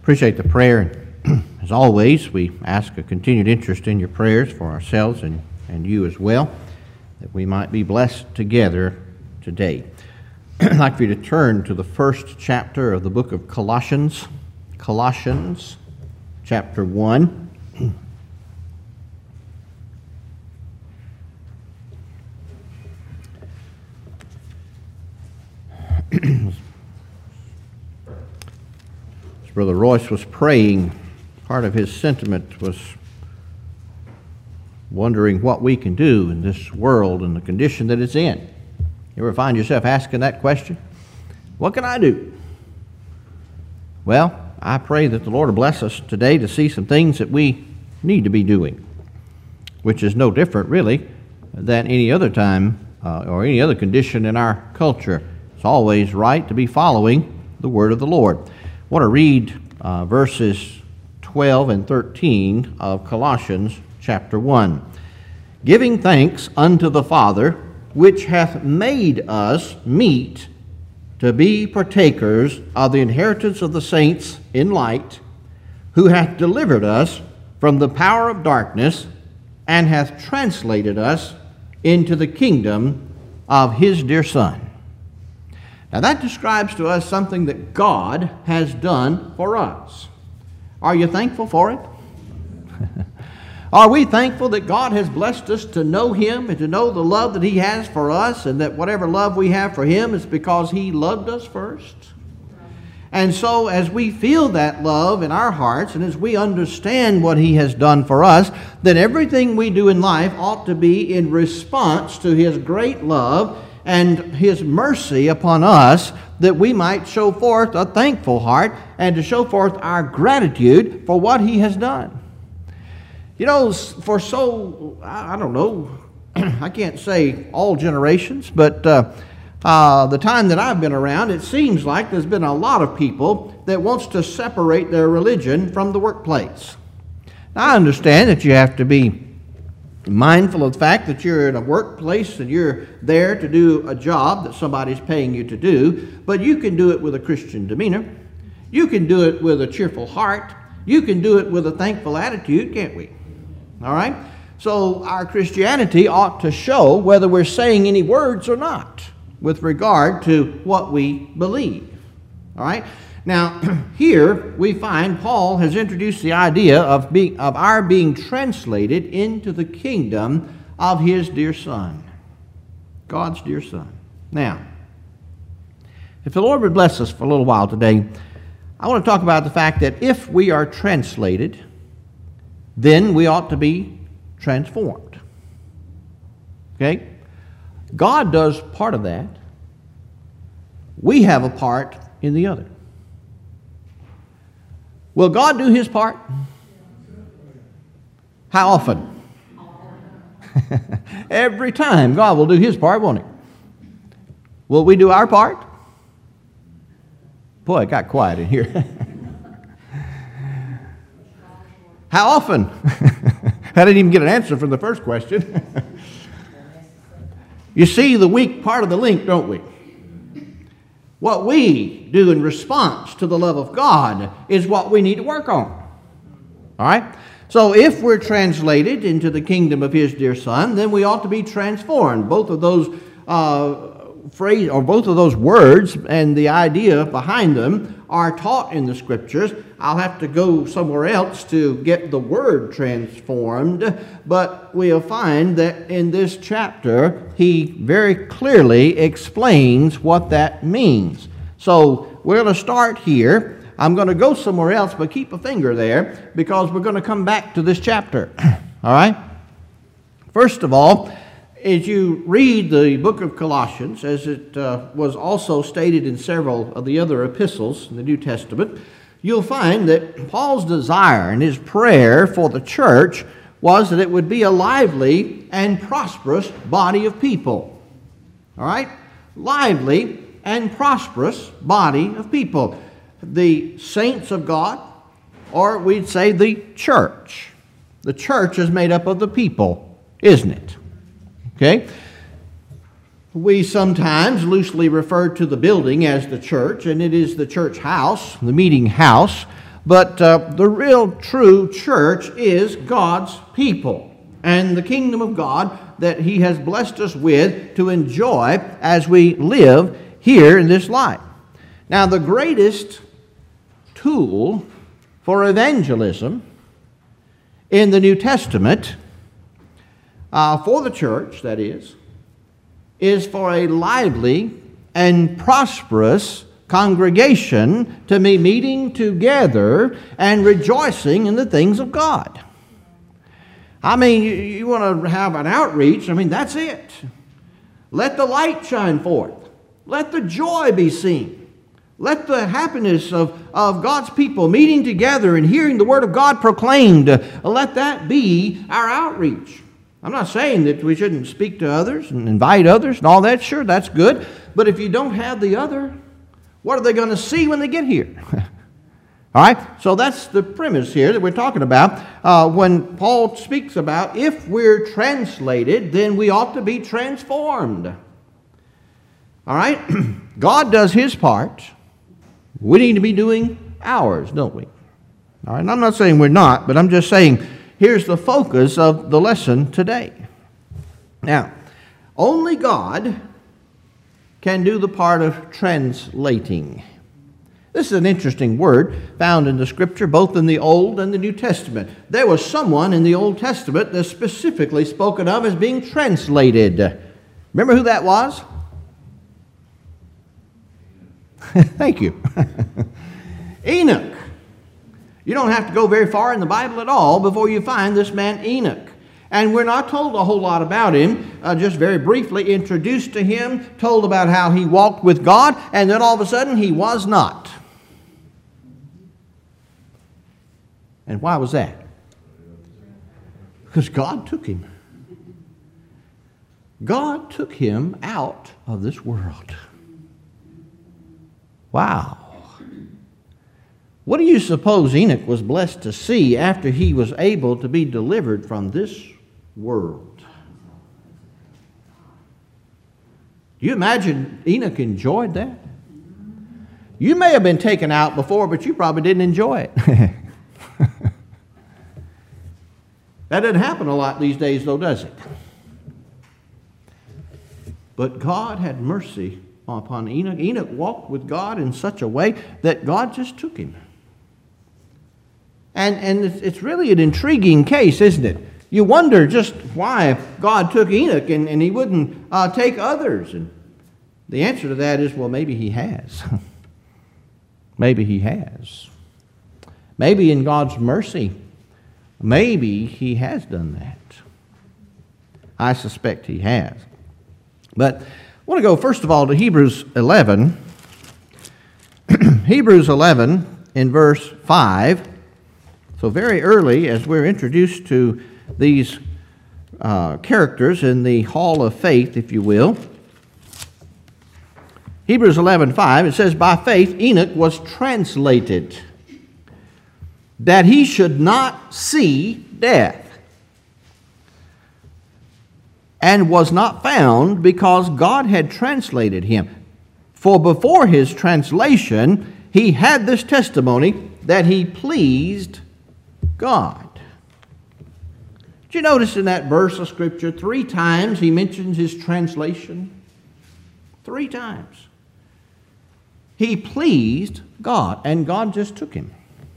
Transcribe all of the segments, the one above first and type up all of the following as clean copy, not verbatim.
Appreciate the prayer. As always, we ask a continued interest in your prayers for ourselves and you as well, that we might be blessed together today. I'd like for you to turn to the first chapter of the book of Colossians. Colossians, chapter 1. As Brother Royce was praying, part of his sentiment was wondering what we can do in this world and the condition that it's in. You ever find yourself asking that question? What can I do? Well, I pray that the Lord will bless us today to see some things that we need to be doing, which is no different, really, than any other time or any other condition in our culture. It's always right to be following the word of the Lord. I want to read verses 12 and 13 of Colossians chapter 1. Giving thanks unto the Father, which hath made us meet to be partakers of the inheritance of the saints in light, who hath delivered us from the power of darkness, and hath translated us into the kingdom of his dear Son. Now that describes to us something that God has done for us. Are you thankful for it? Are we thankful that God has blessed us to know Him and to know the love that He has for us, and that whatever love we have for Him is because He loved us first? And so as we feel that love in our hearts and as we understand what He has done for us, then everything we do in life ought to be in response to His great love and His mercy upon us, that we might show forth a thankful heart and to show forth our gratitude for what He has done. You know, for I don't know, I can't say all generations, but the time that I've been around, it seems like there's been a lot of people that wants to separate their religion from the workplace. Now, I understand that you have to be mindful of the fact that you're in a workplace and you're there to do a job that somebody's paying you to do, but you can do it with a Christian demeanor. You can do it with a cheerful heart. You can do it with a thankful attitude, can't we? All right? So our Christianity ought to show whether we're saying any words or not with regard to what we believe. All right? Now, here we find Paul has introduced the idea of our being translated into the kingdom of his dear Son, God's dear Son. Now, if the Lord would bless us for a little while today, I want to talk about the fact that if we are translated, then we ought to be transformed. Okay? God does part of that. We have a part in the other. Will God do His part? How often? Every time God will do His part, won't He? Will we do our part? Boy, it got quiet in here. How often? I didn't even get an answer from the first question. You see the weak part of the link, don't we? What we do in response to the love of God is what we need to work on. All right? So if we're translated into the kingdom of His dear Son, then we ought to be transformed. Both of those both of those words and the idea behind them are taught in the Scriptures. I'll have to go somewhere else to get the word transformed, but we'll find that in this chapter he very clearly explains what that means. So we're going to start here. I'm going to go somewhere else, but keep a finger there because we're going to come back to this chapter. All right? First of all, as you read the book of Colossians, as it was also stated in several of the other epistles in the New Testament, you'll find that Paul's desire and his prayer for the church was that it would be a lively and prosperous body of people. All right? Lively and prosperous body of people. The saints of God, or we'd say the church. The church is made up of the people, isn't it? Okay? We sometimes loosely refer to the building as the church, and it is the church house, the meeting house. But the real true church is God's people and the kingdom of God that He has blessed us with to enjoy as we live here in this life. Now, the greatest tool for evangelism in the New Testament, for the church, that is for a lively and prosperous congregation to be meeting together and rejoicing in the things of God. I mean, you want to have an outreach, I mean, that's it. Let the light shine forth. Let the joy be seen. Let the happiness of God's people meeting together and hearing the Word of God proclaimed, let that be our outreach. I'm not saying that we shouldn't speak to others and invite others and all that. Sure, that's good. But if you don't have the other, what are they going to see when they get here? All right, so that's the premise here that we're talking about. When Paul speaks about if we're translated, then we ought to be transformed. All right, God does His part. We need to be doing ours, don't we? All right, and I'm not saying we're not, but I'm just saying here's the focus of the lesson today. Now, only God can do the part of translating. This is an interesting word found in the Scripture, both in the Old and the New Testament. There was someone in the Old Testament that's specifically spoken of as being translated. Remember who that was? Thank you. Enoch. You don't have to go very far in the Bible at all before you find this man Enoch. And we're not told a whole lot about him, just very briefly introduced to him, told about how he walked with God, and then all of a sudden he was not. And why was that? Because God took him. God took him out of this world. Wow. What do you suppose Enoch was blessed to see after he was able to be delivered from this world? Do you imagine Enoch enjoyed that? You may have been taken out before, but you probably didn't enjoy it. That doesn't happen a lot these days, though, does it? But God had mercy upon Enoch. Enoch walked with God in such a way that God just took him. And it's really an intriguing case, isn't it? You wonder just why God took Enoch and He wouldn't take others. And the answer to that is, well, maybe He has. Maybe He has. Maybe in God's mercy, maybe He has done that. I suspect He has. But I want to go first of all to Hebrews 11. Hebrews 11 in verse 5. So very early, as we're introduced to these characters in the hall of faith, if you will, Hebrews 11:5, it says, by faith Enoch was translated, that he should not see death, and was not found because God had translated him. For before his translation, he had this testimony that he pleased God. Did you notice in that verse of Scripture, 3 times he mentions his translation? 3 times. He pleased God, and God just took him.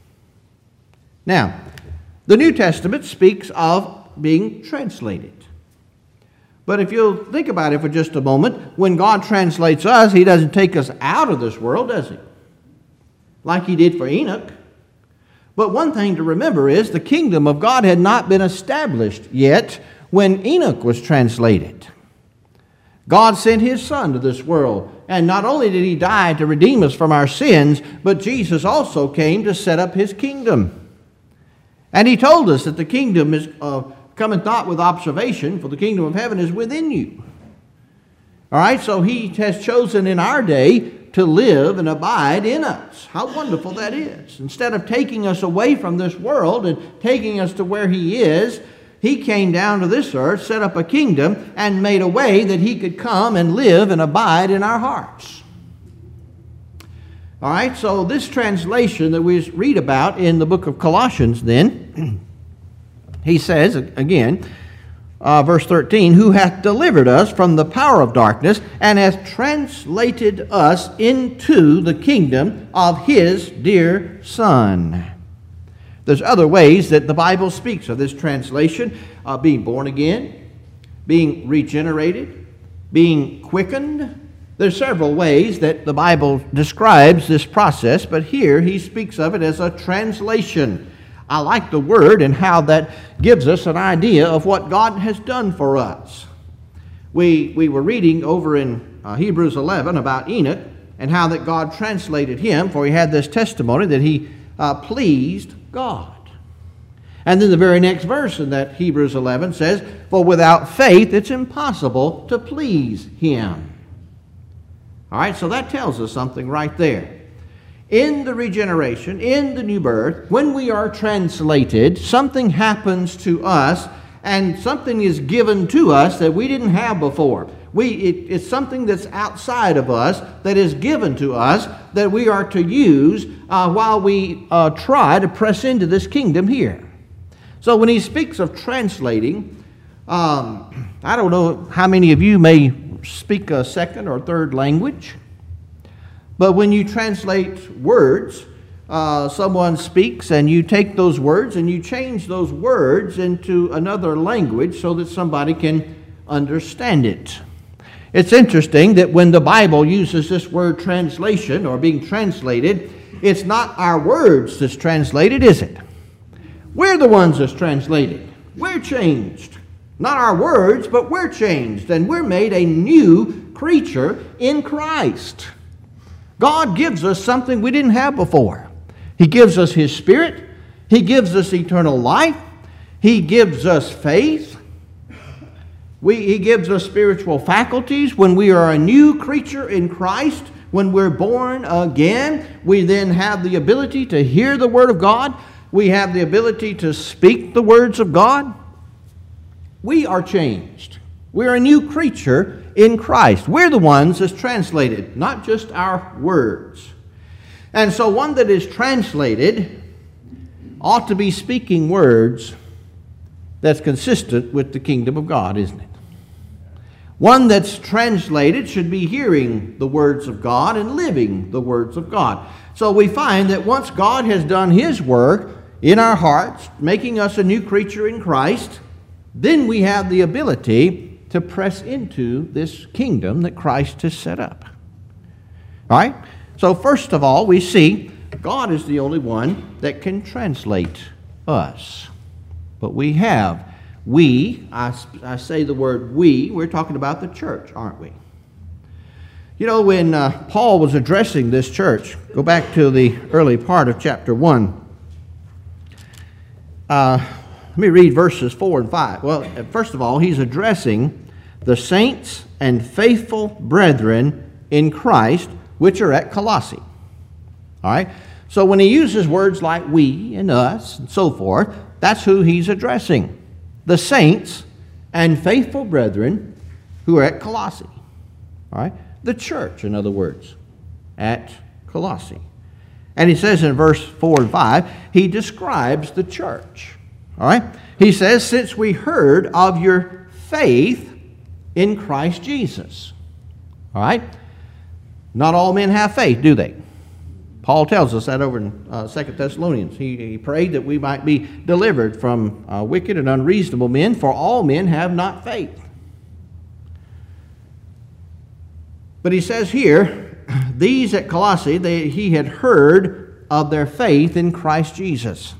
Now, the New Testament speaks of being translated. But if you'll think about it for just a moment, when God translates us, He doesn't take us out of this world, does He? Like He did for Enoch. But one thing to remember is the kingdom of God had not been established yet when Enoch was translated. God sent His Son to this world, and not only did He die to redeem us from our sins, but Jesus also came to set up His kingdom. And He told us that the kingdom is cometh not with observation, for the kingdom of heaven is within you. All right, so He has chosen in our day to live and abide in us. How wonderful that is. Instead of taking us away from this world and taking us to where He is, He came down to this earth, set up a kingdom, and made a way that He could come and live and abide in our hearts. All right, so this translation that we read about in the book of Colossians then, he says, again, verse 13, who hath delivered us from the power of darkness and hath translated us into the kingdom of his dear Son. There's other ways that the Bible speaks of this translation, being born again, being regenerated, being quickened. There's several ways that the Bible describes this process, but here he speaks of it as a translation. I like the word and how that gives us an idea of what God has done for us. We were reading over in Hebrews 11 about Enoch and how that God translated him, for he had this testimony that he pleased God. And then the very next verse in that Hebrews 11 says, for without faith it's impossible to please him. All right, so that tells us something right there. In the regeneration, in the new birth, when we are translated, something happens to us and something is given to us that we didn't have before. It's something that's outside of us that is given to us that we are to use while we try to press into this kingdom here. So when he speaks of translating, I don't know how many of you may speak a second or third language. But when you translate words, someone speaks and you take those words and you change those words into another language so that somebody can understand it. It's interesting that when the Bible uses this word translation or being translated, it's not our words that's translated, is it? We're the ones that's translated. We're changed. Not our words, but we're changed. And we're made a new creature in Christ. God gives us something we didn't have before. He gives us His Spirit. He gives us eternal life. He gives us faith. He gives us spiritual faculties. When we are a new creature in Christ, when we're born again, we then have the ability to hear the Word of God. We have the ability to speak the words of God. We are changed. We're a new creature in Christ. We're the ones that's translated, not just our words. And so one that is translated ought to be speaking words that's consistent with the kingdom of God, isn't it? One that's translated should be hearing the words of God and living the words of God. So we find that once God has done His work in our hearts, making us a new creature in Christ, then we have the ability to press into this kingdom that Christ has set up. All right? So first of all, we see God is the only one that can translate us. But I say the word we, we're talking about the church, aren't we? You know, when Paul was addressing this church, go back to the early part of chapter 1. Let me read verses 4 and 5. Well, first of all, he's addressing the saints and faithful brethren in Christ, which are at Colossae. All right? So when he uses words like we and us and so forth, that's who he's addressing. The saints and faithful brethren who are at Colossae. All right? The church, in other words, at Colossae. And he says in verse 4 and 5, he describes the church. All right? He says, since we heard of your faith in Christ Jesus. All right? Not all men have faith, do they? Paul tells us that over in 2 Thessalonians. He prayed that we might be delivered from wicked and unreasonable men, for all men have not faith. But he says here, these at Colossae, he had heard of their faith in Christ Jesus.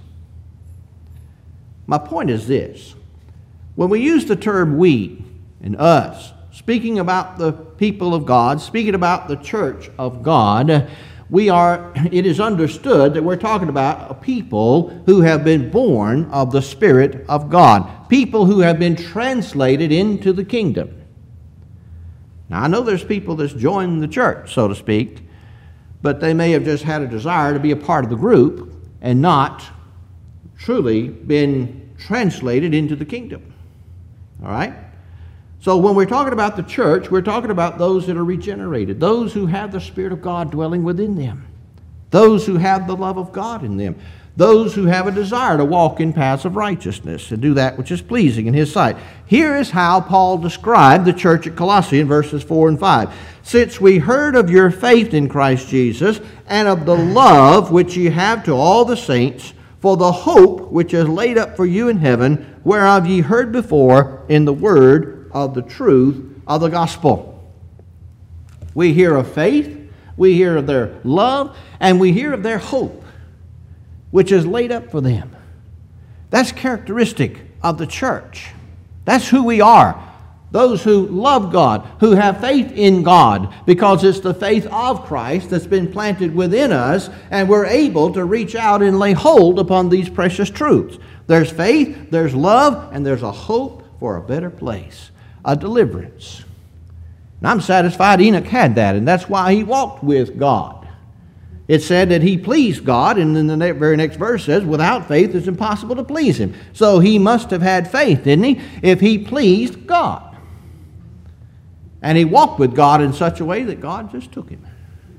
My point is this. When we use the term we and us, speaking about the people of God, speaking about the church of God, it is understood that we're talking about a people who have been born of the Spirit of God, people who have been translated into the kingdom. Now, I know there's people that's joined the church, so to speak, but they may have just had a desire to be a part of the group and not truly been translated into the kingdom. All right? So when we're talking about the church, we're talking about those that are regenerated, those who have the Spirit of God dwelling within them. those who have the love of God in them, those who have a desire to walk in paths of righteousness and do that which is pleasing in His sight. Here is how Paul described the church at Colossae in verses 4 and 5. Since we heard of your faith in Christ Jesus and of the love which ye have to all the saints, for the hope which is laid up for you in heaven, whereof ye heard before in the word of the truth of the gospel. We hear of faith, we hear of their love, and we hear of their hope, which is laid up for them. That's characteristic of the church. That's who we are. Those who love God, who have faith in God, because it's the faith of Christ that's been planted within us, and we're able to reach out and lay hold upon these precious truths. There's faith, there's love, and there's a hope for a better place, a deliverance. And I'm satisfied Enoch had that, and that's why he walked with God. It said that he pleased God, and then the very next verse says, without faith it's impossible to please Him. So he must have had faith, didn't he, if he pleased God. And he walked with God in such a way that God just took him.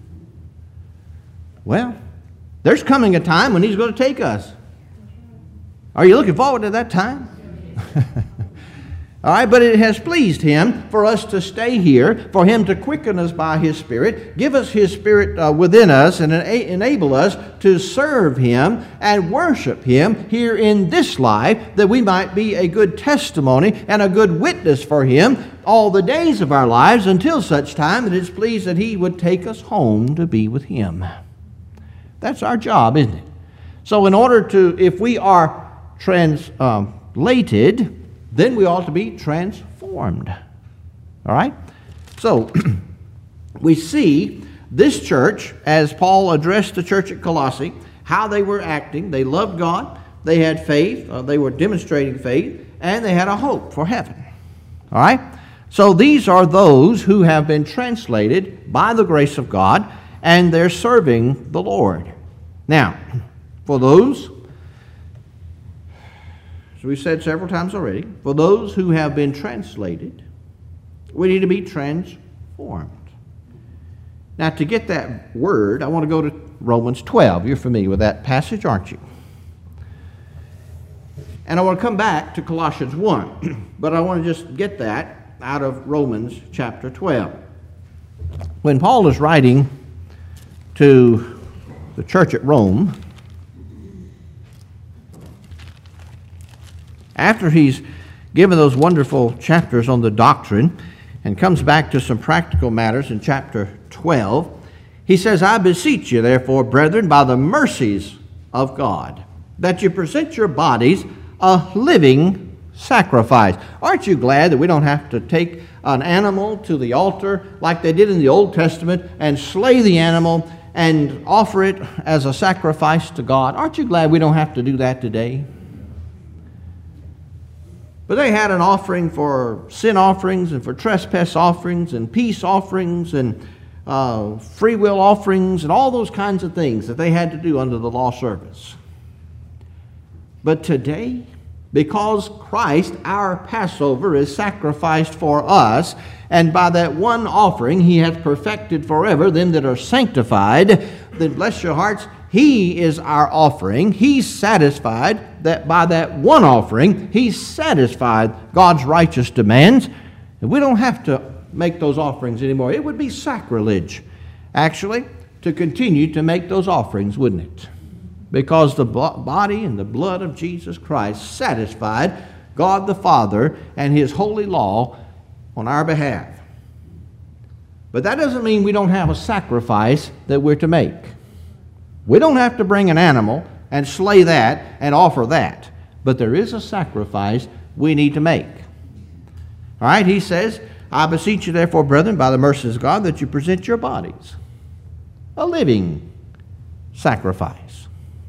Well, there's coming a time when He's going to take us. Are you looking forward to that time? All right, but it has pleased Him for us to stay here, for Him to quicken us by His Spirit, give us His Spirit within us, and enable us to serve Him and worship Him here in this life, that we might be a good testimony and a good witness for Him all the days of our lives, until such time that it's pleased that He would take us home to be with Him. That's our job, isn't it? So in order to, if we are translated, then we ought to be transformed. All right? So, we see this church, as Paul addressed the church at Colossae, how they were acting. They loved God, they had faith, they were demonstrating faith, and they had a hope for heaven. All right? So these are those who have been translated by the grace of God, and they're serving the Lord. Now, for those, as we've said several times already, for those who have been translated, we need to be transformed. Now, to get that word, I want to go to Romans 12. You're familiar with that passage, aren't you? And I want to come back to Colossians 1, but I want to just get that out of Romans chapter 12. When Paul is writing to the church at Rome, after he's given those wonderful chapters on the doctrine and comes back to some practical matters in chapter 12, he says, I beseech you, therefore, brethren, by the mercies of God, that you present your bodies a living sacrifice. Aren't you glad that we don't have to take an animal to the altar like they did in the Old Testament and slay the animal and offer it as a sacrifice to God? Aren't you glad we don't have to do that today? But they had an offering for sin offerings and for trespass offerings and peace offerings and free will offerings and all those kinds of things that they had to do under the law service. But today, because Christ, our Passover, is sacrificed for us, and by that one offering He hath perfected forever them that are sanctified, then bless your hearts, He is our offering. He's satisfied that by that one offering, He's satisfied God's righteous demands. And we don't have to make those offerings anymore. It would be sacrilege, actually, to continue to make those offerings, wouldn't it? Because the body and the blood of Jesus Christ satisfied God the Father and His holy law on our behalf. But that doesn't mean we don't have a sacrifice that we're to make. We don't have to bring an animal and slay that and offer that. But there is a sacrifice we need to make. All right, he says, I beseech you therefore, brethren, by the mercies of God, that you present your bodies a living sacrifice.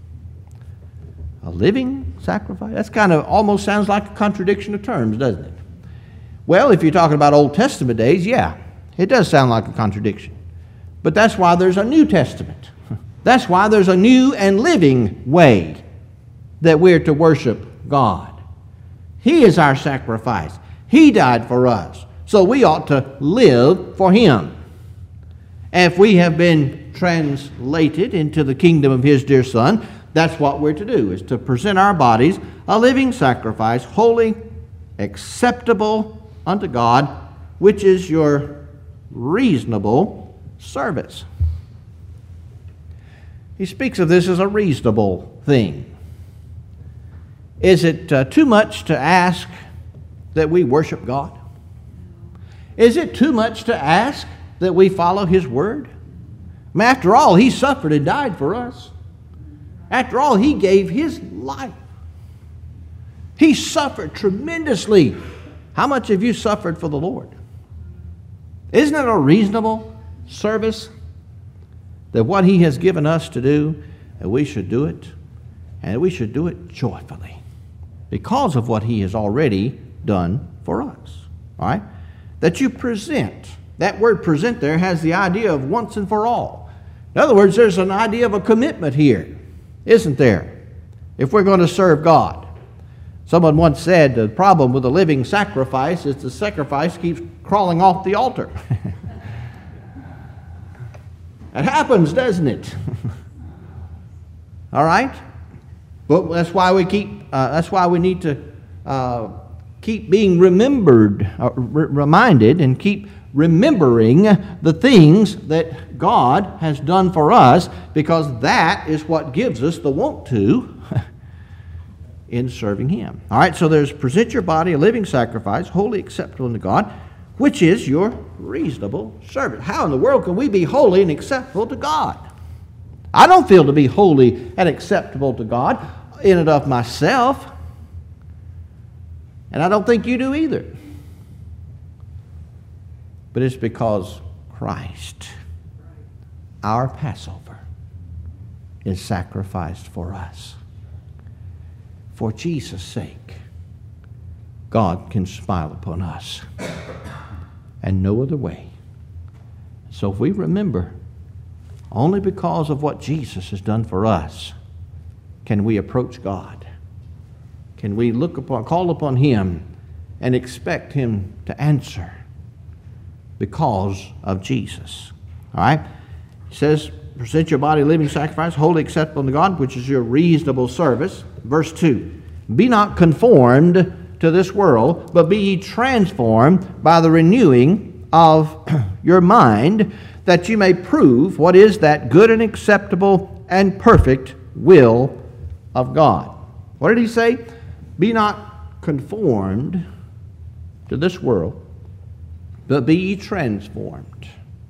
A living sacrifice? That's kind of almost sounds like a contradiction of terms, doesn't it? Well, if you're talking about Old Testament days, yeah, it does sound like a contradiction. But that's why there's a New Testament. That's why there's a new and living way that we're to worship God. He is our sacrifice. He died for us. So we ought to live for Him. And if we have been translated into the kingdom of His dear Son, that's what we're to do, is to present our bodies a living sacrifice, holy, acceptable unto God, which is your reasonable service. He speaks of this as a reasonable thing. Is it too much to ask that we worship God? Is it too much to ask that we follow His word? I mean, after all, He suffered and died for us. After all, He gave His life. He suffered tremendously. How much have you suffered for the Lord? Isn't it a reasonable service that what He has given us to do, that we should do it, and we should do it joyfully because of what He has already done for us? All right? That you present. That word present there has the idea of once and for all. In other words, there's an idea of a commitment here, isn't there? If we're going to serve God. Someone once said the problem with a living sacrifice is the sacrifice keeps crawling off the altar. It happens, doesn't it? All right? But that's why we need to keep being remembered, reminded, and keep remembering the things that God has done for us, because that is what gives us the want to in serving Him. All right, so there's present your body a living sacrifice, wholly acceptable unto God, which is your reasonable service. How in the world can we be holy and acceptable to God? I don't feel to be holy and acceptable to God in and of myself. And I don't think you do either. But it's because Christ, our Passover, is sacrificed for us. For Jesus' sake, God can smile upon us, and no other way. So if we remember, only because of what Jesus has done for us, can we approach God. Can we call upon Him and expect Him to answer because of Jesus? All right? He says, present your body a living sacrifice, wholly acceptable unto God, which is your reasonable service. Verse 2, be not conformed to this world, but be ye transformed by the renewing of your mind, that you may prove what is that good and acceptable and perfect will of God. What did he say? Be not conformed to this world, but be ye transformed.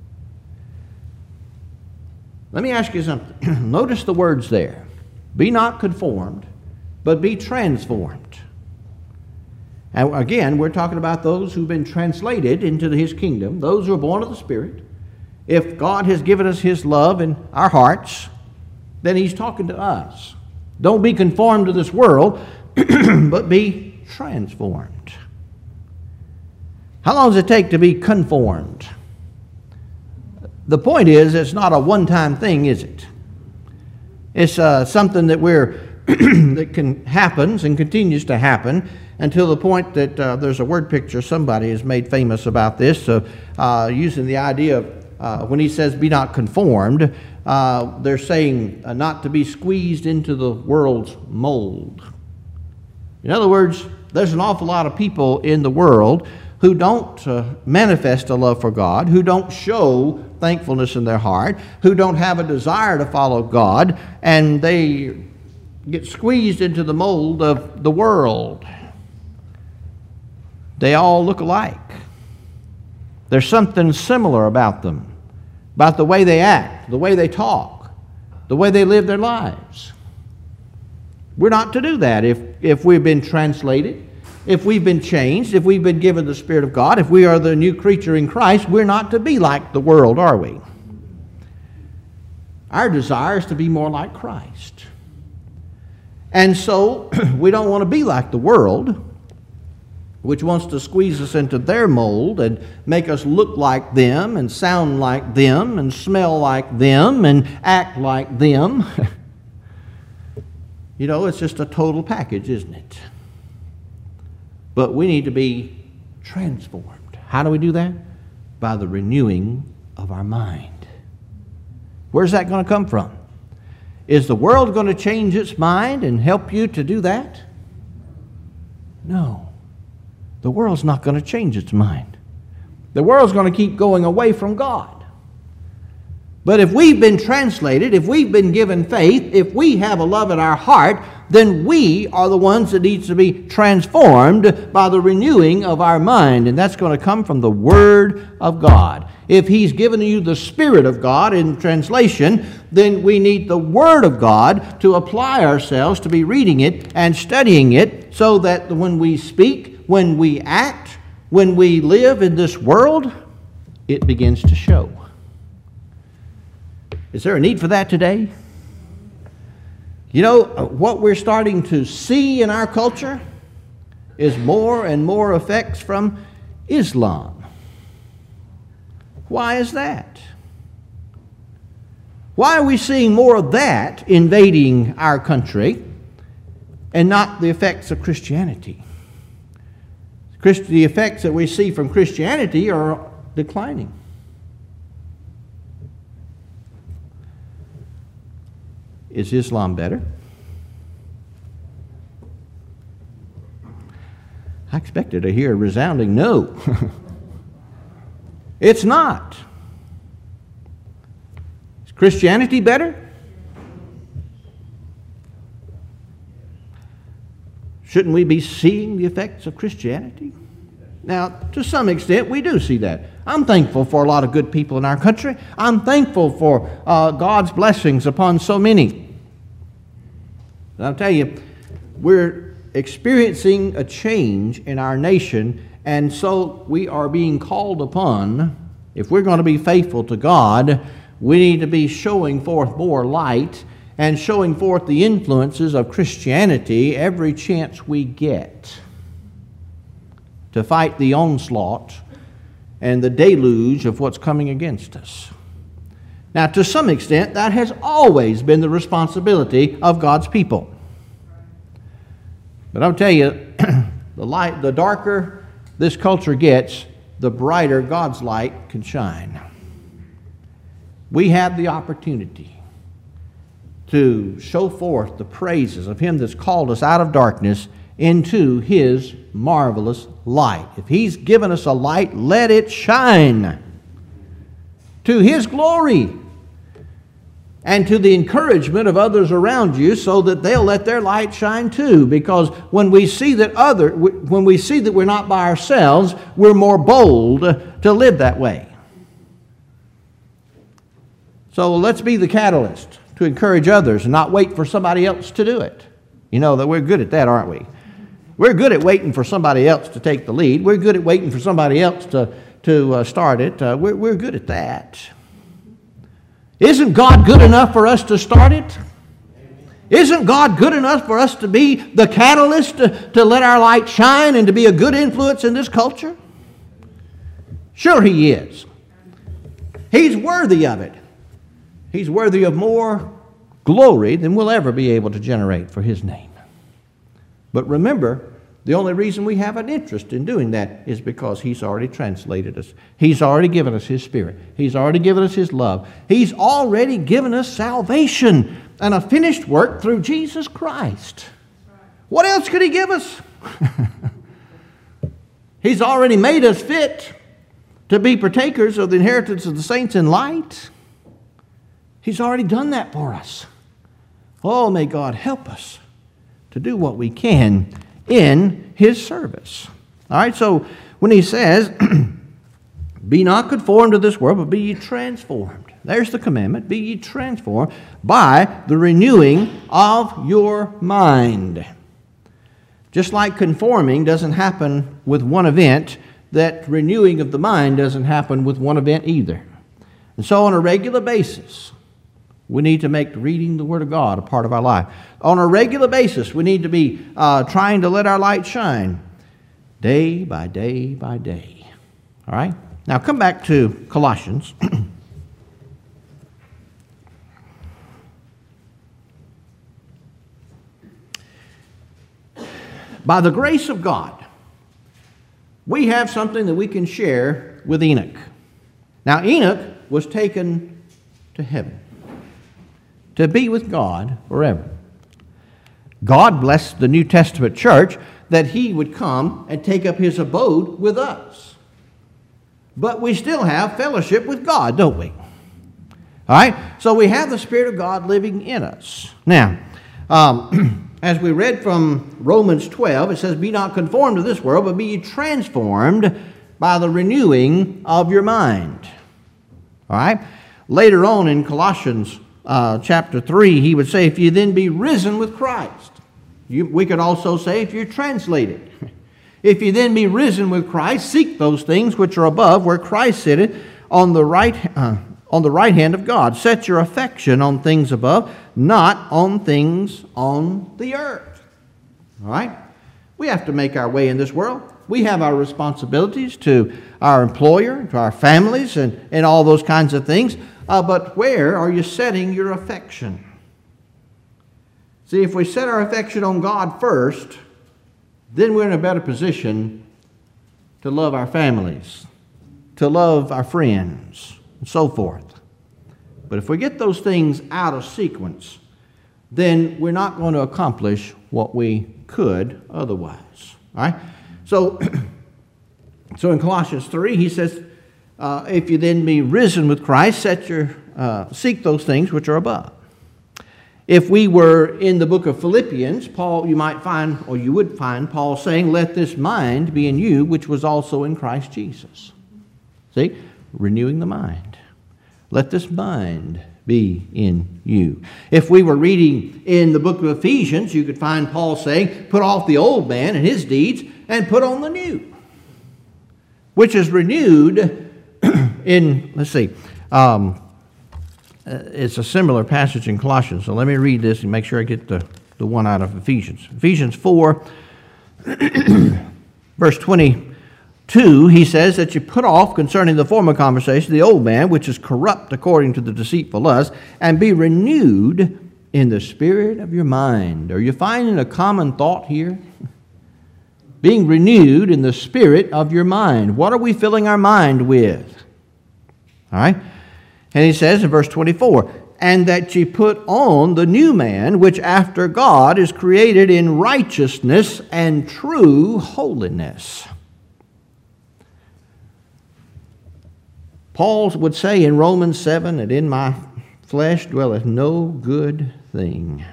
Let me ask you something. Notice the words there. Be not conformed, but be transformed. And again, we're talking about those who've been translated into His kingdom, those who are born of the Spirit. If God has given us His love in our hearts, then He's talking to us. Don't be conformed to this world, but be transformed. How long does it take to be conformed? The point is, it's not a one-time thing, is it? It's something that that happens and continues to happen until the point that there's a word picture somebody has made famous about this, using the idea of when he says be not conformed, they're saying not to be squeezed into the world's mold. In other words, there's an awful lot of people in the world who don't manifest a love for God, who don't show thankfulness in their heart, who don't have a desire to follow God, and they get squeezed into the mold of the world. They all look alike. There's something similar about them, about the way they act, the way they talk, the way they live their lives. We're not to do that if we've been translated, if we've been changed, if we've been given the Spirit of God, if we are the new creature in Christ. We're not to be like the world, are we? Our desire is to be more like Christ. And so we don't want to be like the world, which wants to squeeze us into their mold and make us look like them and sound like them and smell like them and act like them. You know, it's just a total package, isn't it? But we need to be transformed. How do we do that? By the renewing of our mind. Where's that going to come from? Is the world going to change its mind and help you to do that? No. The world's not going to change its mind. The world's going to keep going away from God. But if we've been translated, if we've been given faith, if we have a love in our heart, then we are the ones that needs to be transformed by the renewing of our mind. And that's going to come from the Word of God. If He's given you the Spirit of God in translation, then we need the Word of God to apply ourselves to be reading it and studying it, so that when we speak, when we act, when we live in this world, it begins to show. Is there a need for that today? You know, what we're starting to see in our culture is more and more effects from Islam. Why is that? Why are we seeing more of that invading our country and not the effects of Christianity? The effects that we see from Christianity are declining. Is Islam better? I expected to hear a resounding no. It's not. Is Christianity better? Shouldn't we be seeing the effects of Christianity? Now, to some extent, we do see that. I'm thankful for a lot of good people in our country. I'm thankful for God's blessings upon so many. And I'll tell you, we're experiencing a change in our nation, and so we are being called upon, if we're going to be faithful to God, we need to be showing forth more light and showing forth the influences of Christianity every chance we get to fight the onslaught and the deluge of what's coming against us. Now, to some extent, that has always been the responsibility of God's people. But I'll tell you, the darker this culture gets, the brighter God's light can shine. We have the opportunity to show forth the praises of Him that's called us out of darkness into His marvelous light. If He's given us a light, let it shine to His glory and to the encouragement of others around you, so that they'll let their light shine too. Because when we see that we're not by ourselves, we're more bold to live that way. So let's be the catalyst to encourage others and not wait for somebody else to do it. You know that we're good at that, aren't we? We're good at waiting for somebody else to take the lead. We're good at waiting for somebody else to start it. We're good at that. Isn't God good enough for us to start it? Isn't God good enough for us to be the catalyst to let our light shine and to be a good influence in this culture? Sure He is. He's worthy of it. He's worthy of more glory than we'll ever be able to generate for His name. But remember, the only reason we have an interest in doing that is because He's already translated us. He's already given us His Spirit. He's already given us His love. He's already given us salvation and a finished work through Jesus Christ. What else could He give us? He's already made us fit to be partakers of the inheritance of the saints in light. He's already done that for us. Oh, may God help us to do what we can in His service. All right, so when He says, be not conformed to this world, but be ye transformed. There's the commandment. Be ye transformed by the renewing of your mind. Just like conforming doesn't happen with one event, that renewing of the mind doesn't happen with one event either. And so on a regular basis, we need to make reading the Word of God a part of our life. On a regular basis, we need to be trying to let our light shine day by day by day. All right? Now come back to Colossians. By the grace of God, we have something that we can share with Enoch. Now, Enoch was taken to heaven. to be with God forever. God blessed the New Testament church that He would come and take up His abode with us. But we still have fellowship with God, don't we? All right? So we have the Spirit of God living in us. Now, as we read from Romans 12, it says, "Be not conformed to this world, but be ye transformed by the renewing of your mind." All right? Later on in Colossians chapter 3, he would say, "If you then be risen with Christ." We could also say, if you're translated, "If you then be risen with Christ, seek those things which are above, where Christ sitteth on the right hand of God. Set your affection on things above, not on things on the earth." All right? We have to make our way in this world. We have our responsibilities to our employer, to our families, and all those kinds of things. But where are you setting your affection? See, if we set our affection on God first, then we're in a better position to love our families, to love our friends, and so forth. But if we get those things out of sequence, then we're not going to accomplish what we could otherwise. All right? So in Colossians 3, he says, "If you then be risen with Christ, seek those things which are above." If we were in the book of Philippians, Paul, you would find Paul saying, "Let this mind be in you, which was also in Christ Jesus." See? Renewing the mind. Let this mind be in you. If we were reading in the book of Ephesians, you could find Paul saying, "Put off the old man and his deeds, and put on the new," which is renewed in, it's a similar passage in Colossians. So let me read this and make sure I get the one out of Ephesians. Ephesians 4, verse 22, he says that you put off concerning the former conversation the old man, which is corrupt according to the deceitful lust, and be renewed in the spirit of your mind. Are you finding a common thought here? Being renewed in the spirit of your mind. What are we filling our mind with? All right? And he says in verse 24, "And that ye put on the new man, which after God is created in righteousness and true holiness." Paul would say in Romans 7 that in my flesh dwelleth no good thing.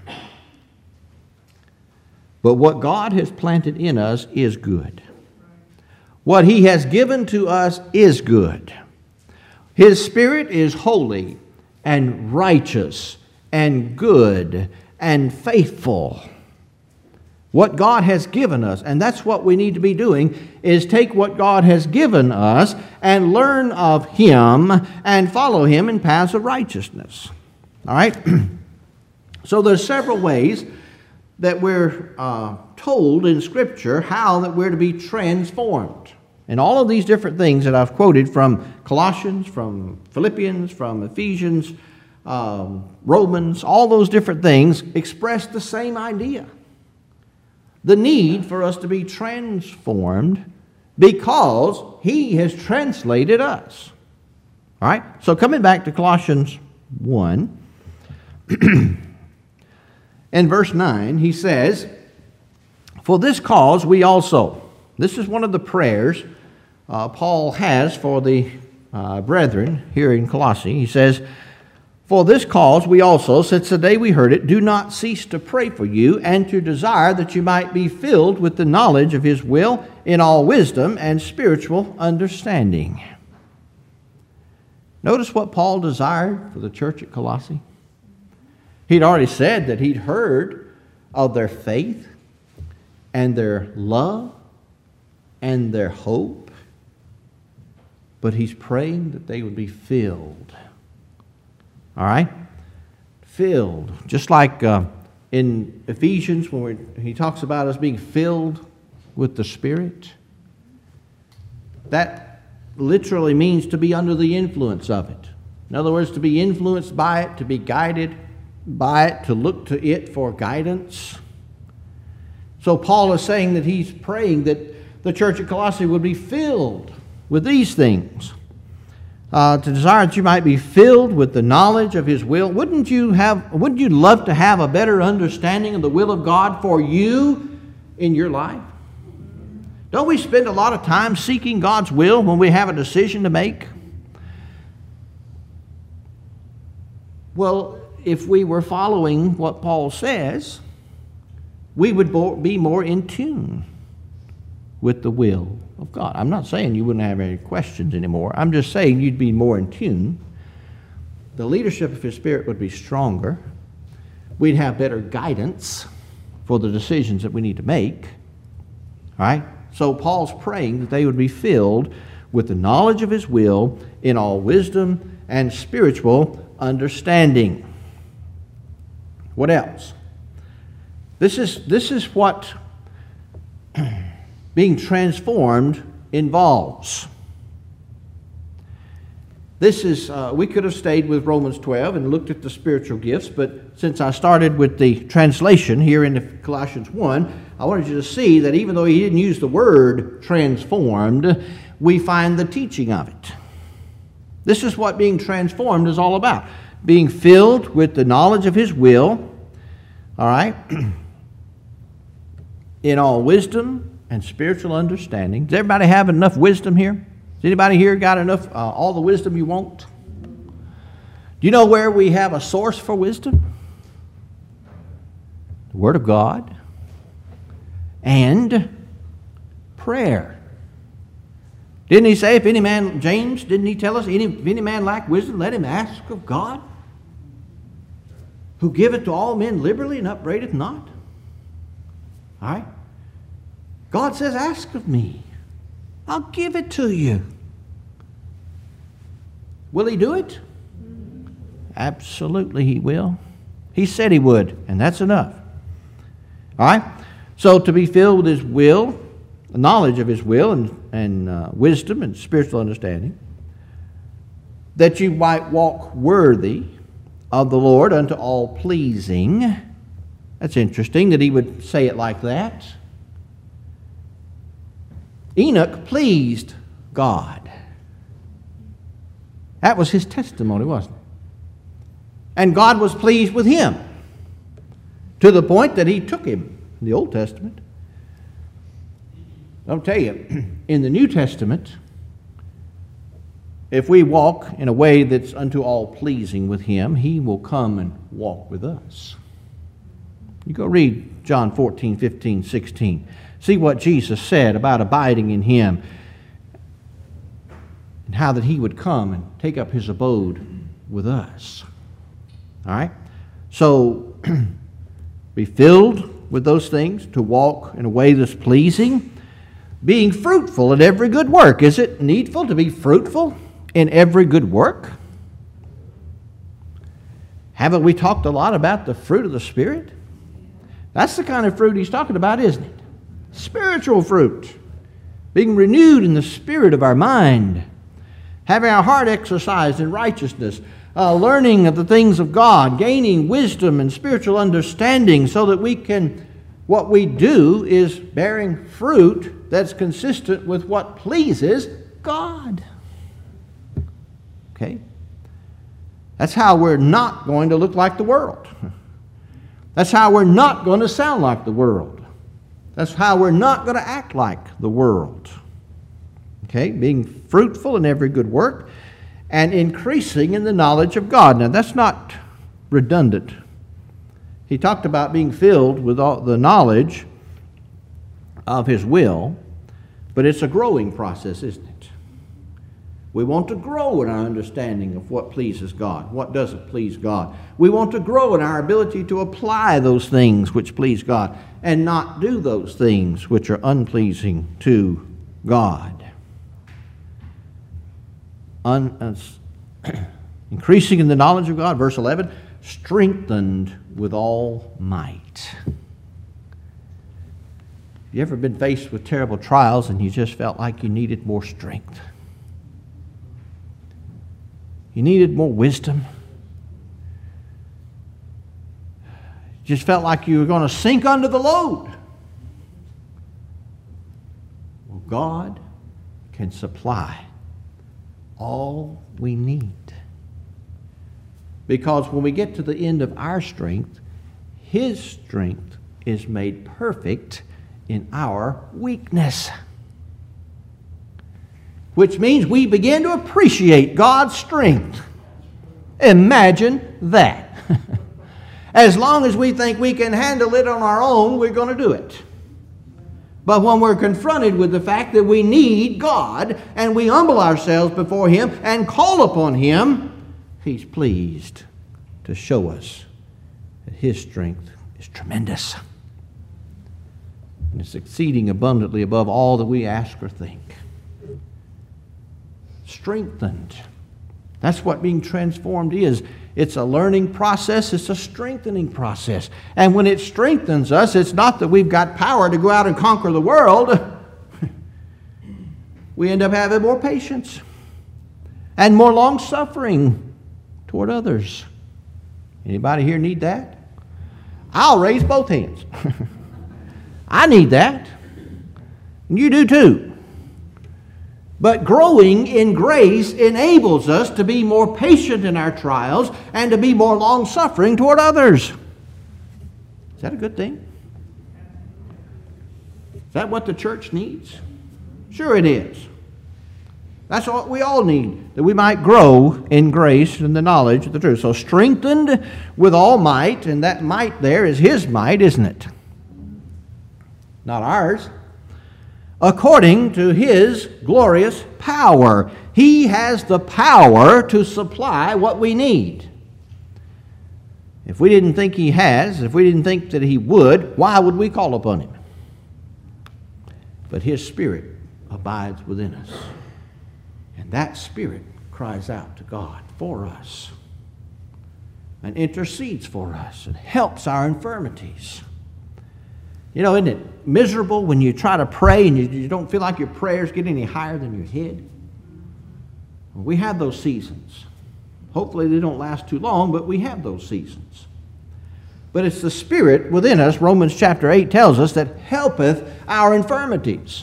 But what God has planted in us is good. What He has given to us is good. His Spirit is holy and righteous and good and faithful. What God has given us, and that's what we need to be doing, is take what God has given us and learn of Him and follow Him in paths of righteousness. All right? So there's several ways that we're told in Scripture how that we're to be transformed. And all of these different things that I've quoted from Colossians, from Philippians, from Ephesians, Romans, all those different things express the same idea. The need for us to be transformed because He has translated us. All right? So coming back to Colossians 1, in verse 9, he says, "For this cause we also," this is one of the prayers Paul has for the brethren here in Colossae. He says, "For this cause we also, since the day we heard it, do not cease to pray for you and to desire that you might be filled with the knowledge of His will in all wisdom and spiritual understanding." Notice what Paul desired for the church at Colossae. He'd already said that he'd heard of their faith and their love and their hope. But he's praying that they would be filled. All right? Filled. Just like in Ephesians when he talks about us being filled with the Spirit. That literally means to be under the influence of it. In other words, to be influenced by it, to be guided by it, to look to it for guidance. So Paul is saying that he's praying that the church at Colossae would be filled with these things. to desire that you might be filled with the knowledge of His will. Wouldn't you love to have a better understanding of the will of God for you in your life? Don't we spend a lot of time seeking God's will when we have a decision to make? Well, if we were following what Paul says, we would be more in tune with the will of God. I'm not saying you wouldn't have any questions anymore. I'm just saying you'd be more in tune. The leadership of His Spirit would be stronger. We'd have better guidance for the decisions that we need to make. All right? So Paul's praying that they would be filled with the knowledge of His will in all wisdom and spiritual understanding. What else? This is what being transformed involves. This is, we could have stayed with Romans 12 and looked at the spiritual gifts, but since I started with the translation here in Colossians 1, I wanted you to see that even though he didn't use the word transformed, we find the teaching of it. This is what being transformed is all about. Being filled with the knowledge of His will, all right, in all wisdom and spiritual understanding. Does everybody have enough wisdom here? Has anybody here got enough, all the wisdom you want? Do you know where we have a source for wisdom? The Word of God and prayer. Didn't he say, if any man, James, didn't he tell us, if any man lack wisdom, let him ask of God, who giveth to all men liberally and upbraideth not? All right? God says, ask of me. I'll give it to you. Will He do it? Absolutely He will. He said He would, and that's enough. All right? So to be filled with His will, the knowledge of His will and wisdom and spiritual understanding, that you might walk worthy of the Lord unto all pleasing. That's interesting that he would say it like that. Enoch pleased God. That was his testimony, wasn't it? And God was pleased with him to the point that He took him in the Old Testament. I'll tell you, in the New Testament, if we walk in a way that's unto all pleasing with Him, He will come and walk with us. You go read John 14, 15, 16. See what Jesus said about abiding in Him and how that He would come and take up His abode with us. All right? So, be filled with those things, to walk in a way that's pleasing, being fruitful in every good work. Is it needful to be fruitful in every good work? Haven't we talked a lot about the fruit of the Spirit? That's the kind of fruit he's talking about, isn't it? Spiritual fruit. Being renewed in the spirit of our mind. Having our heart exercised in righteousness. Learning of the things of God. Gaining wisdom and spiritual understanding so that we can, what we do is bearing fruit that's consistent with what pleases God. Okay? That's how we're not going to look like the world. That's how we're not going to sound like the world. That's how we're not going to act like the world. Okay? Being fruitful in every good work and increasing in the knowledge of God. Now, that's not redundant. He talked about being filled with all the knowledge of His will, but it's a growing process, isn't it? We want to grow in our understanding of what pleases God, what doesn't please God. We want to grow in our ability to apply those things which please God and not do those things which are unpleasing to God. Increasing in the knowledge of God, verse 11, strengthened with all might. You ever been faced with terrible trials and you just felt like you needed more strength? You needed more wisdom. You just felt like you were going to sink under the load. Well, God can supply all we need. Because when we get to the end of our strength, His strength is made perfect in our weakness. Which means we begin to appreciate God's strength. Imagine that. As long as we think we can handle it on our own, we're going to do it. But when we're confronted with the fact that we need God and we humble ourselves before Him and call upon Him, He's pleased to show us that His strength is tremendous. And it's exceeding abundantly above all that we ask or think. Strengthened. That's what being transformed is. It's a learning process. It's a strengthening process. And when it strengthens us, it's not that we've got power to go out and conquer the world. We end up having more patience and more long-suffering toward others. Anybody here need that? I'll raise both hands. I need that. You do too. But growing in grace enables us to be more patient in our trials and to be more long-suffering toward others. Is that a good thing? Is that what the church needs? Sure it is. That's what we all need, that we might grow in grace and the knowledge of the truth. So strengthened with all might, and that might there is His might, isn't it? Not ours. According to His glorious power. He has the power to supply what we need. If we didn't think He has, if we didn't think that He would, why would we call upon Him? But His Spirit abides within us. And that Spirit cries out to God for us and intercedes for us and helps our infirmities. You know, isn't it miserable when you try to pray and you don't feel like your prayers get any higher than your head? Well, we have those seasons. Hopefully they don't last too long, but we have those seasons. But it's the Spirit within us, Romans chapter 8 tells us, that helpeth our infirmities.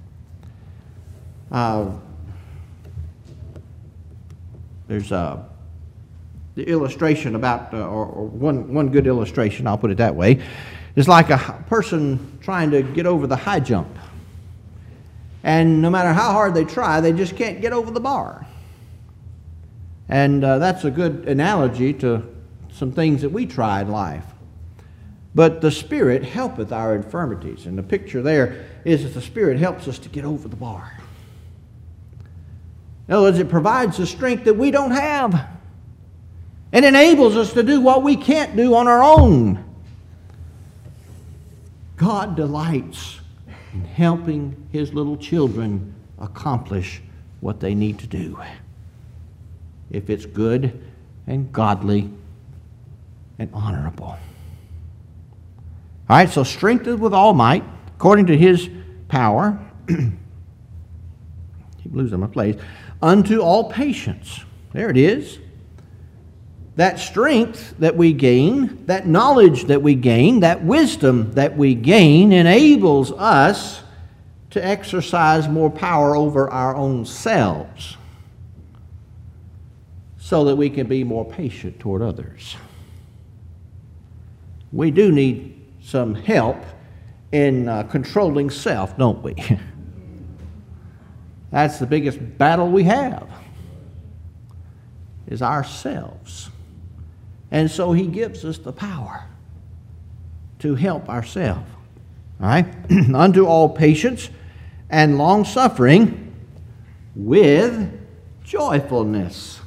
There's the illustration about, or one good illustration, I'll put it that way. It's like a person trying to get over the high jump. And no matter how hard they try, they just can't get over the bar. And that's a good analogy to some things that we try in life. But the Spirit helpeth our infirmities. And the picture there is that the Spirit helps us to get over the bar. In other words, it provides the strength that we don't have. And enables us to do what we can't do on our own. God delights in helping His little children accomplish what they need to do. If it's good and godly and honorable. All right, so strengthened with all might, according to His power. Keep losing my place. Unto all patience. There it is. That strength that we gain, that knowledge that we gain, that wisdom that we gain enables us to exercise more power over our own selves so that we can be more patient toward others. We do need some help in controlling self, don't we? That's the biggest battle we have, is ourselves. And so He gives us the power to help ourselves. All right? Unto all patience and long-suffering with joyfulness.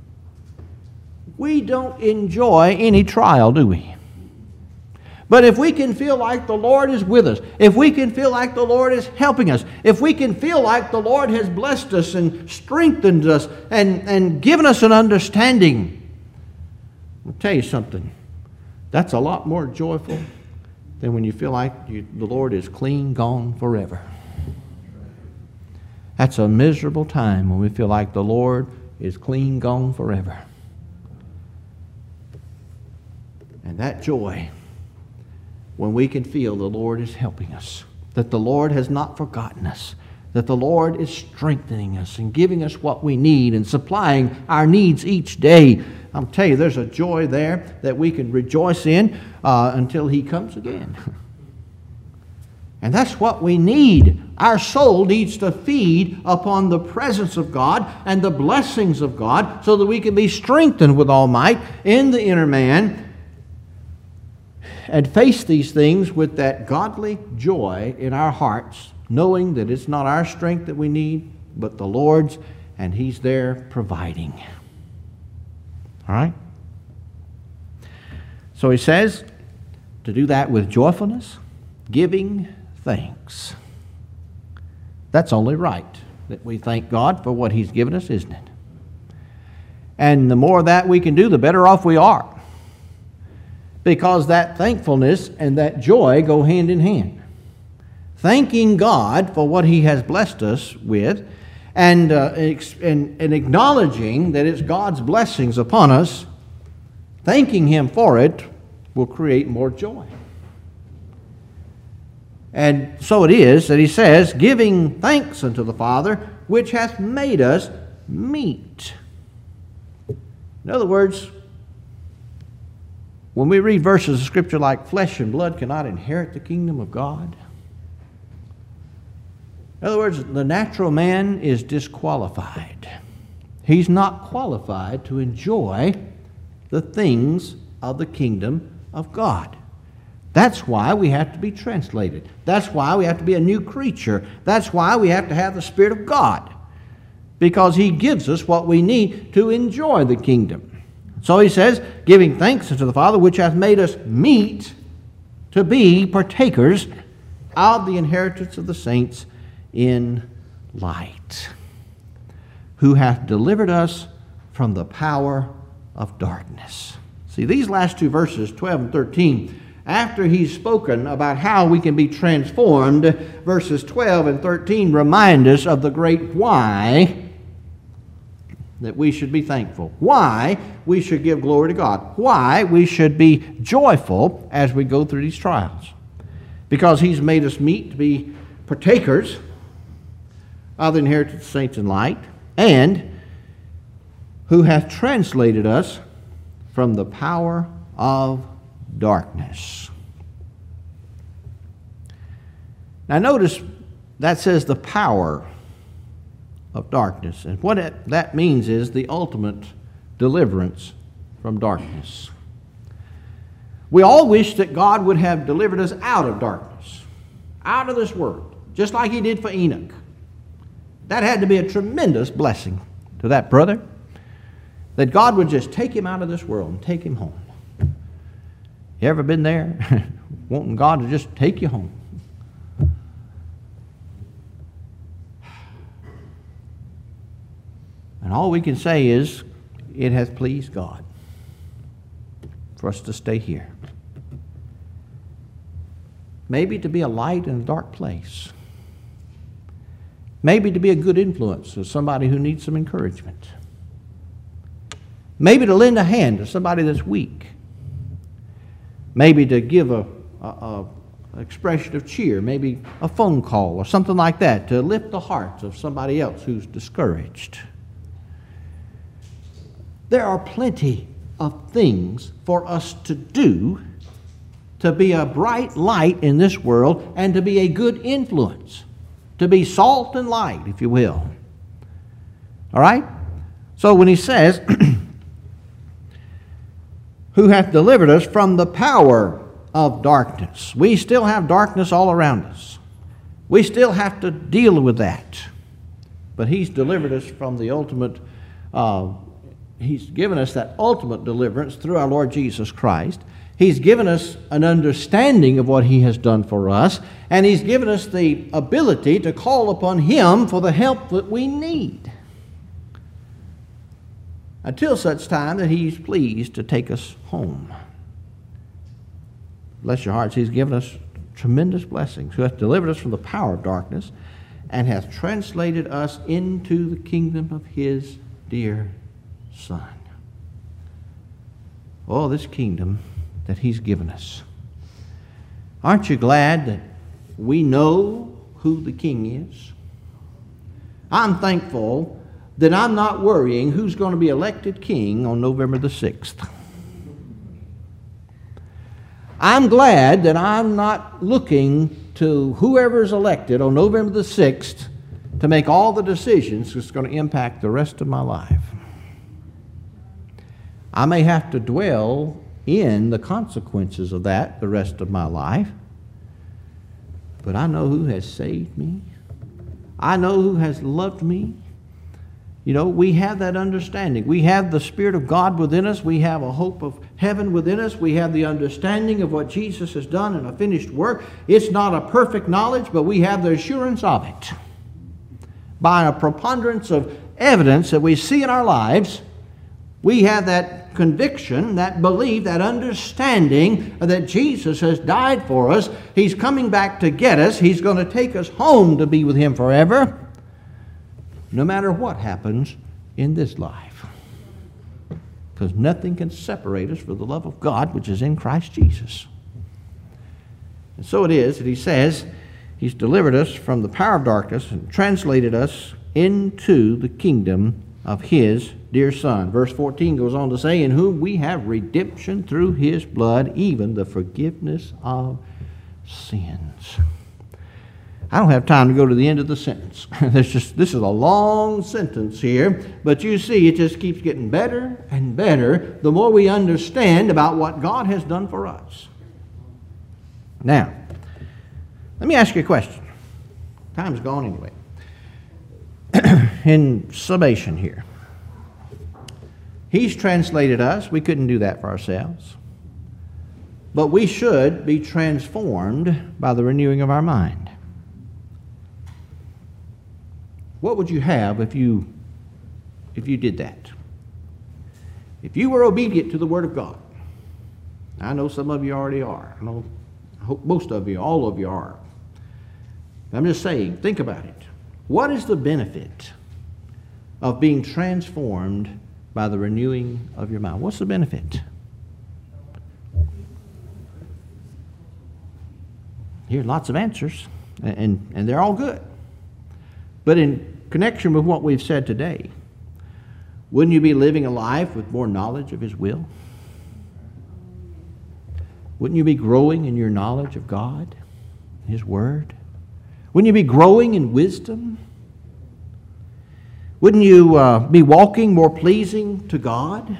We don't enjoy any trial, do we? But if we can feel like the Lord is with us, if we can feel like the Lord is helping us, if we can feel like the Lord has blessed us and strengthened us and given us an understanding, I'll tell you something. That's a lot more joyful than when you feel like the Lord is clean gone forever. That's a miserable time when we feel like the Lord is clean gone forever. And that joy, when we can feel the Lord is helping us, that the Lord has not forgotten us, that the Lord is strengthening us and giving us what we need and supplying our needs each day. I'll tell you, there's a joy there that we can rejoice in until He comes again. And that's what we need. Our soul needs to feed upon the presence of God and the blessings of God so that we can be strengthened with all might in the inner man and face these things with that godly joy in our hearts, knowing that it's not our strength that we need, but the Lord's, and He's there providing. All right? So he says to do that with joyfulness, giving thanks. That's only right, that we thank God for what He's given us, isn't it? And the more of that we can do, the better off we are. Because that thankfulness and that joy go hand in hand. Thanking God for what He has blessed us with and acknowledging that it's God's blessings upon us, thanking Him for it will create more joy. And so it is that he says, giving thanks unto the Father, which hath made us meet. In other words, when we read verses of Scripture like flesh and blood cannot inherit the kingdom of God, in other words, the natural man is disqualified. He's not qualified to enjoy the things of the kingdom of God. That's why we have to be translated. That's why we have to be a new creature. That's why we have to have the Spirit of God, because He gives us what we need to enjoy the kingdom. So he says, giving thanks unto the Father, which hath made us meet to be partakers of the inheritance of the saints in light, who hath delivered us from the power of darkness. See, these last two verses, 12 and 13, after he's spoken about how we can be transformed, verses 12 and 13 remind us of the great why that we should be thankful, why we should give glory to God, why we should be joyful as we go through these trials. Because He's made us meet to be partakers of the inheritance of the saints in light, and who hath translated us from the power of darkness. Now notice that says the power of darkness. And what that means is the ultimate deliverance from darkness. We all wish that God would have delivered us out of darkness, out of this world, just like He did for Enoch. That had to be a tremendous blessing to that brother, that God would just take him out of this world and take him home. You ever been there? Wanting God to just take you home. And all we can say is, it hath pleased God for us to stay here. Maybe to be a light in a dark place. Maybe to be a good influence to somebody who needs some encouragement. Maybe to lend a hand to somebody that's weak. Maybe to give an expression of cheer, maybe a phone call or something like that to lift the hearts of somebody else who's discouraged. There are plenty of things for us to do to be a bright light in this world and to be a good influence, to be salt and light, if you will. All right? So when he says, who hath delivered us from the power of darkness. We still have darkness all around us. We still have to deal with that. But He's delivered us from the ultimate, He's given us that ultimate deliverance through our Lord Jesus Christ. He's given us an understanding of what He has done for us, and He's given us the ability to call upon Him for the help that we need, until such time that He's pleased to take us home. Bless your hearts, He's given us tremendous blessings, who hath delivered us from the power of darkness, and hath translated us into the kingdom of His dear Son. Oh, this kingdom that He's given us. Aren't you glad that we know who the King is? I'm thankful that I'm not worrying who's going to be elected king on November the 6th. I'm glad that I'm not looking to whoever's elected on November the 6th to make all the decisions that's going to impact the rest of my life. I may have to dwell in the consequences of that the rest of my life, but I know who has saved me. I know who has loved me. You know, we have that understanding. We have the Spirit of God within us. We have a hope of heaven within us. We have the understanding of what Jesus has done in a finished work. It's not a perfect knowledge, but we have the assurance of it. By a preponderance of evidence that we see in our lives, we have that conviction, that belief, that understanding that Jesus has died for us. He's coming back to get us. He's going to take us home to be with Him forever, no matter what happens in this life. Because nothing can separate us from the love of God which is in Christ Jesus. And so it is that He says He's delivered us from the power of darkness and translated us into the kingdom of His dear Son. Verse 14 goes on to say, in whom we have redemption through His blood, even the forgiveness of sins. I don't have time to go to the end of the sentence. This is a long sentence here, but you see it just keeps getting better and better the more we understand about what God has done for us. Now, let me ask you a question. Time's gone anyway. In summation here, He's translated us. We couldn't do that for ourselves. But we should be transformed by the renewing of our mind. What would you have if you did that? If you were obedient to the Word of God. I know some of you already are. I hope most of you, all of you are. I'm just saying, think about it. What is the benefit of being transformed by the renewing of your mind? What's the benefit? Here are lots of answers, and they're all good. But in connection with what we've said today, wouldn't you be living a life with more knowledge of His will? Wouldn't you be growing in your knowledge of God, His Word? Wouldn't you be growing in wisdom? Wouldn't you be walking more pleasing to God?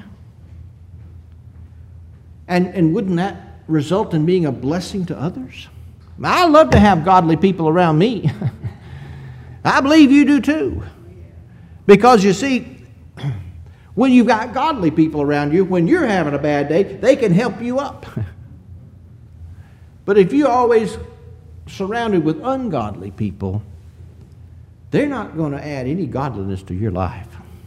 And wouldn't that result in being a blessing to others? I love to have godly people around me. I believe you do too. Because you see, when you've got godly people around you, when you're having a bad day, they can help you up. But if you're always surrounded with ungodly people, they're not going to add any godliness to your life.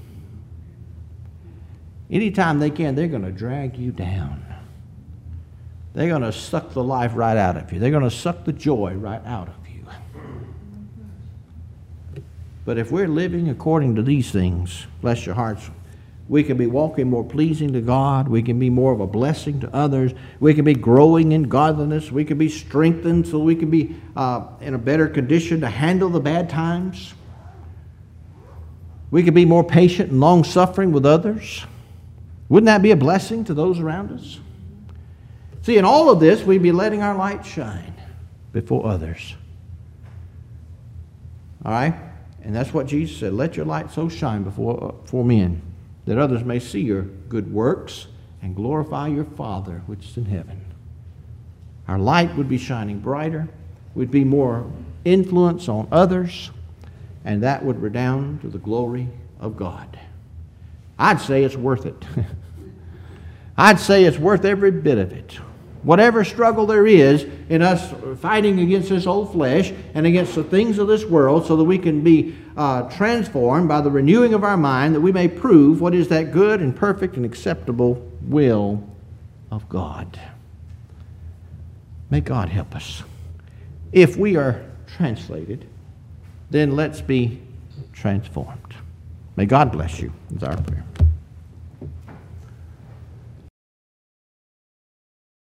Anytime they can, they're going to drag you down. They're going to suck the life right out of you. They're going to suck the joy right out of you. But if we're living according to these things, bless your hearts, we can be walking more pleasing to God. We can be more of a blessing to others. We can be growing in godliness. We can be strengthened so we can be in a better condition to handle the bad times. We can be more patient and long-suffering with others. Wouldn't that be a blessing to those around us? See, in all of this, we'd be letting our light shine before others. All right? And that's what Jesus said. Let your light so shine before men, that others may see your good works and glorify your Father which is in heaven. Our light would be shining brighter. We'd be more influence on others, and that would redound to the glory of God. I'd say it's worth it. I'd say it's worth every bit of it. Whatever struggle there is in us fighting against this old flesh and against the things of this world, so that we can be transformed by the renewing of our mind, that we may prove what is that good and perfect and acceptable will of God. May God help us. If we are translated, then let's be transformed. May God bless you. Is our prayer.